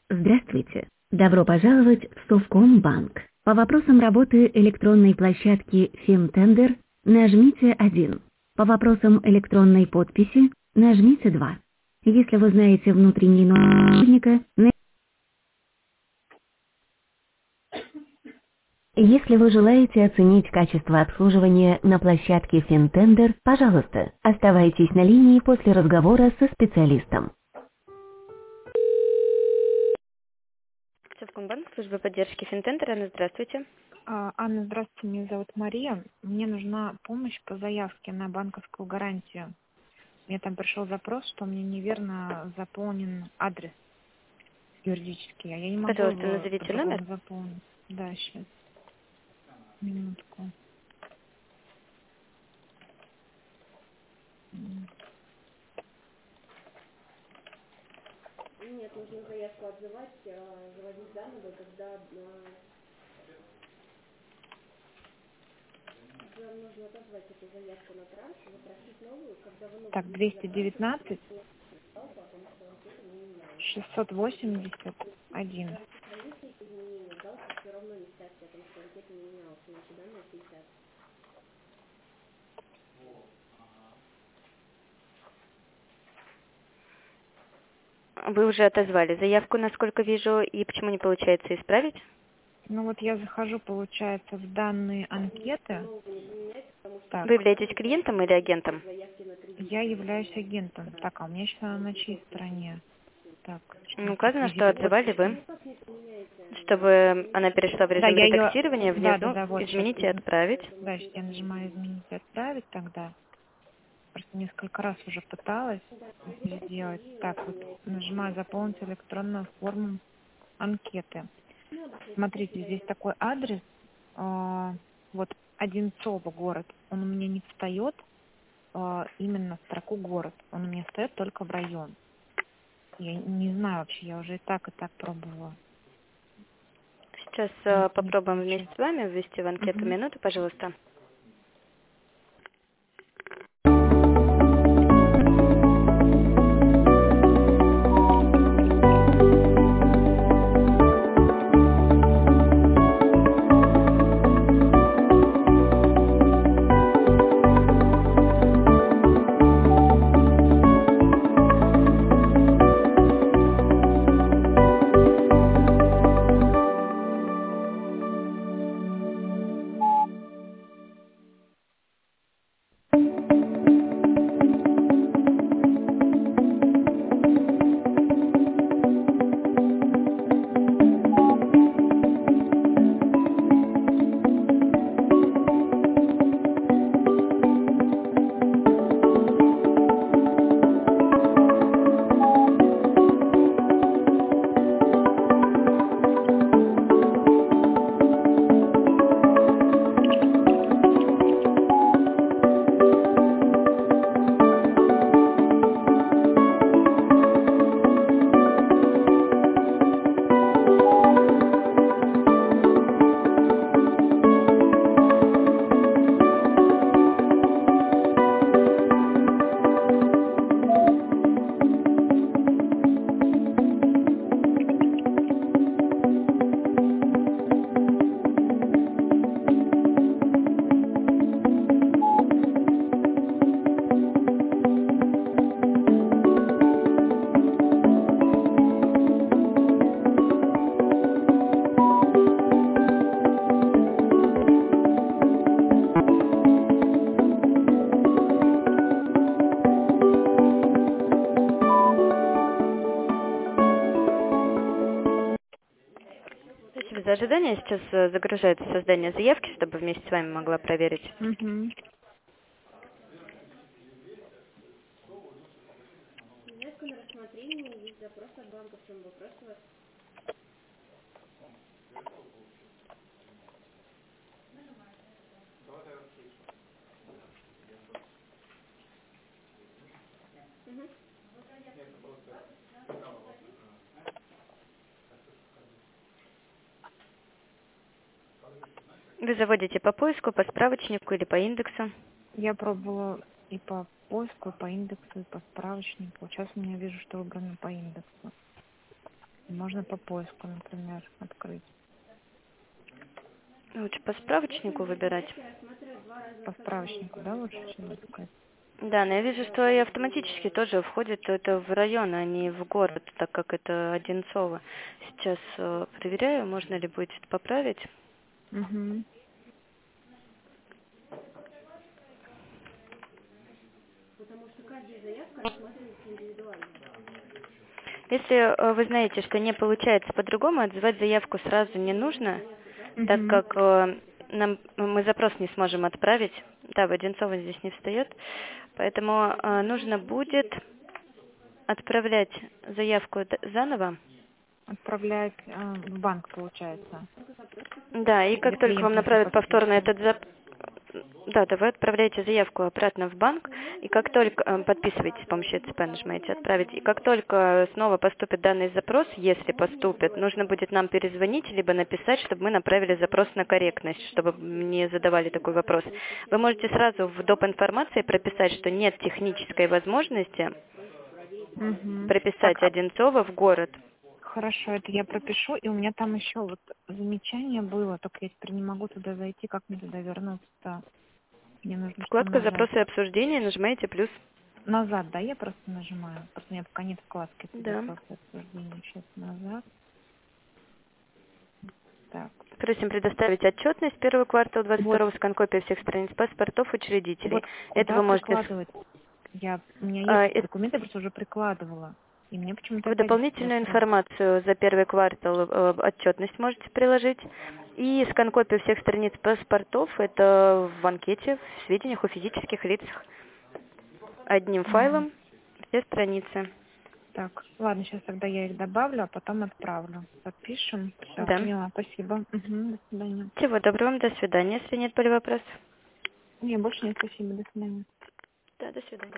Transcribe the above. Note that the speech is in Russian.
Здравствуйте. Добро пожаловать в Совкомбанк. По вопросам работы электронной площадки FinTender нажмите 1. По вопросам электронной подписи нажмите 2. Если вы знаете внутренний номер сотрудника, если вы желаете оценить качество обслуживания на площадке FinTender, пожалуйста, оставайтесь на линии после разговора со специалистом. Совкомбанк, служба поддержки FinTender. Анна, здравствуйте. Анна, здравствуйте, меня зовут Мария. Мне нужна помощь по заявке на банковскую гарантию. Мне там пришел запрос, что мне неверно заполнен адрес юридический, а я не могу Пожалуйста, его назовите по-другому номер. заполнить. Да, сейчас, минутку. Так, 219 681. Вы уже отозвали заявку, насколько вижу, и почему не получается исправить? Ну вот я захожу, получается, в данные анкеты. Так, Вы являетесь клиентом или агентом? я являюсь агентом. Так, а у меня сейчас она на чьей стороне? Так, Указано, что реквизиты отзывали подписи. вы. Чтобы она перешла в Да, режим я ее... редактирования, Да, внизу вот сейчас. изменить и отправить. Дальше я нажимаю «Изменить и отправить» тогда. Просто несколько раз уже пыталась это сделать. Так, вот нажимаю «Заполнить электронную форму анкеты». Смотрите, здесь такой адрес, вот Одинцово город. Он у меня не встает именно в строку город. Он у меня встает только в район. Я не знаю вообще, я уже и так пробовала. Сейчас Не попробуем вместе получается. с вами ввести в анкету. Мгм. Минуту, пожалуйста. Спасибо за ожидание. Сейчас загружается создание заявки, чтобы вместе с вами могла проверить. Мгм. Вы заводите по поиску, по справочнику или по индексу. Я пробовала и по поиску, и по индексу, и по справочнику. Сейчас у меня вижу, что выбрано по индексу. Можно по поиску, например, открыть. Лучше по справочнику выбирать. По справочнику, да, лучше всего искать? Да, но я вижу, что и автоматически тоже входит это в район, а не в город, так как это Одинцово. Сейчас проверяю, можно ли будет это поправить. Угу. Если вы знаете, что не получается по-другому, отзывать заявку сразу не нужно, так Угу. как мы запрос не сможем отправить. Да, в Одинцово здесь не встает. Поэтому нужно будет отправлять заявку заново. Отправлять в банк, получается. Да, и как Или только вам клиент нужно направят повторно подписывать? этот да, вы отправляете заявку обратно в банк, и как только подписываетесь с помощью ЦП, нажимаете «Отправить», и как только снова поступит данный запрос, если поступит, нужно будет нам перезвонить, либо написать, чтобы мы направили запрос на корректность, чтобы не задавали такой вопрос. Вы можете сразу в доп. Информации прописать, что нет технической возможности Угу. прописать Так, Одинцово в город. хорошо, это я пропишу, и у меня там еще вот замечание было, только я теперь не могу туда зайти, как мне туда вернуться-то? Мне нужно что Вкладка нажать? «Запросы и обсуждения», нажимаете «плюс». Назад, да, я просто нажимаю. Просто у меня пока нет вкладки Да. «Запросы обсуждения». Сейчас назад. Так. Просим предоставить отчетность первого квартала Вот, 22-го, скан-копия всех страниц паспортов учредителей. вот Это куда вы можете прикладывать? У меня есть эти э, документы, я просто уже прикладывала. И мне почему-то в опять дополнительную вопрос. информацию за первый квартал отчетность можете приложить. И скан-копию всех страниц паспортов, это в анкете, в сведениях о физических лицах. Одним Мгм. файлом все страницы. Так, ладно, сейчас тогда я их добавлю, а потом отправлю. Подпишем. Все, Да. поняла. Спасибо. Мгм, до свидания. Всего доброго, до свидания, если нет более вопросов. Не, больше нет, спасибо, до свидания. Да, до свидания.